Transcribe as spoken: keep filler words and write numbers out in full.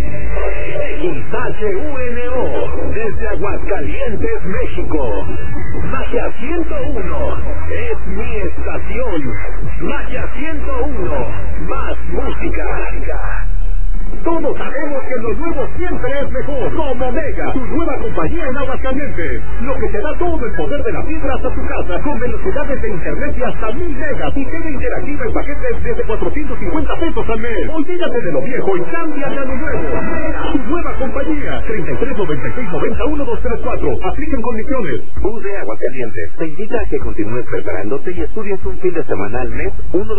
X H U N O, desde Aguascalientes, México. Magia ciento uno, es mi estación. Magia ciento uno, más música. Todos sabemos que lo nuevo siempre es mejor. Como Mega, tu nueva compañía en Aguascalientes. Lo que te da todo el poder de la fibra hasta tu casa, con velocidades de internet de hasta mil megas y tele interactiva en paquetes desde cuatrocientos cincuenta pesos al mes. Olvídate de lo viejo y cámbiate a lo nuevo. Mega, tu nueva compañía. treinta y tres noventa y seis noventa uno dos tres cuatro. Apliquen condiciones. U D Aguascalientes te invita a que continúes preparándote y estudies un fin de semana al mes. Uno de